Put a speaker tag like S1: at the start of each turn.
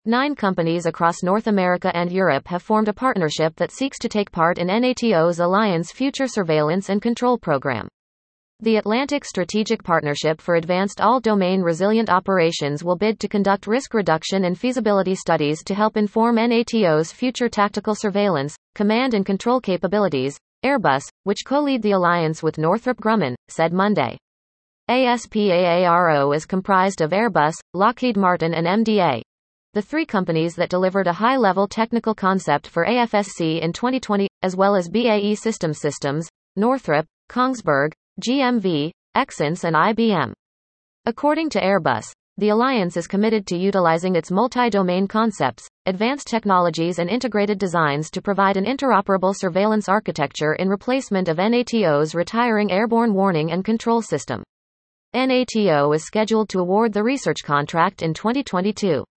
S1: 9 companies across North America and Europe have formed a partnership that seeks to take part in NATO's Alliance Future Surveillance and Control Program. The Atlantic Strategic Partnership for Advanced All-Domain Resilient Operations will bid to conduct risk reduction and feasibility studies to help inform NATO's future tactical surveillance, command and control capabilities, Airbus, which co-lead the alliance with Northrop Grumman, said Monday. ASPAARO is comprised of Airbus, Lockheed Martin and MDA, the 3 companies that delivered a high-level technical concept for AFSC in 2020, as well as BAE Systems, Northrop, Kongsberg, GMV, Exynos and IBM. According to Airbus, the alliance is committed to utilizing its multi-domain concepts, advanced technologies and integrated designs to provide an interoperable surveillance architecture in replacement of NATO's retiring airborne warning and control system. NATO is scheduled to award the research contract in 2022.